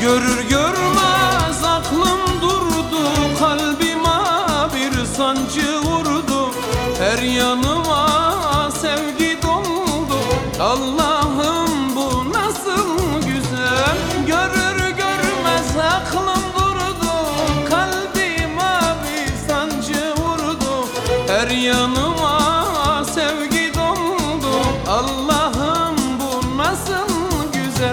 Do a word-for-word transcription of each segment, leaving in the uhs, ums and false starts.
Görür görmez aklım durdu, kalbime bir sancı vurdu. Her yanıma sevgi doldu, Allah'ım bu nasıl güzel. Görür görmez aklım durdu, kalbime bir sancı vurdu. Her yanıma sevgi doldu, Allah'ım bu nasıl güzel.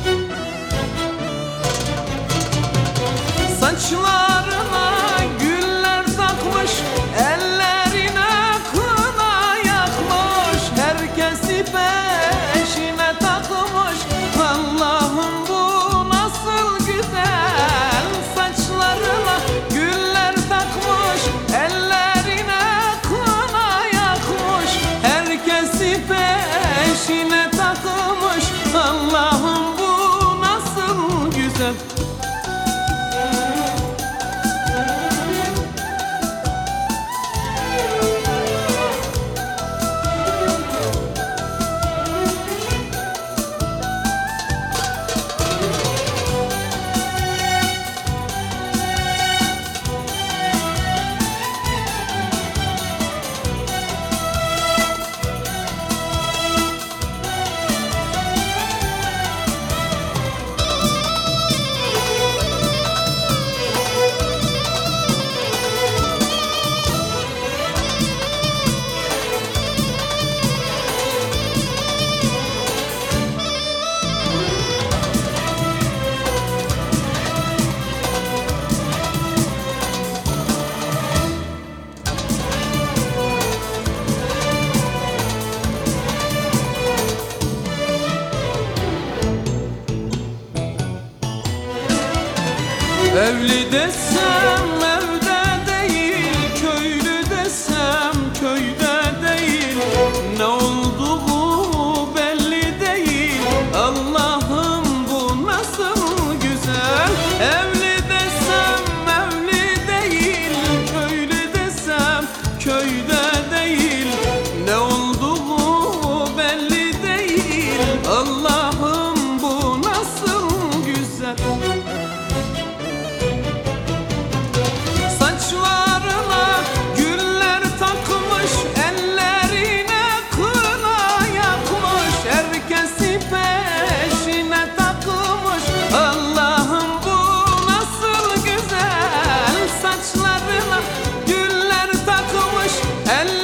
Saçlarına güller takmış, ellerine kına yakmış. Herkesi peşine takmış, Allah'ım bu nasıl güzel. Saçlarına güller takmış, ellerine kına yakmış. Herkesi peşine takmış, Allah'ım bu nasıl güzel. Evli desem evde değil, köylü desem köyde değil. Ne olduğu belli değil, Allah'ım bu nasıl güzel. Evli desem evli değil, köylü desem köyde değil. Ne olduğu belli değil, Allah'ım bu nasıl güzel. Saçlarına güller takmış, ellerine kına yakmış. Herkesi peşine takmış, Allah'ım bu nasıl güzel. Saçlarına güller takmış, ellerine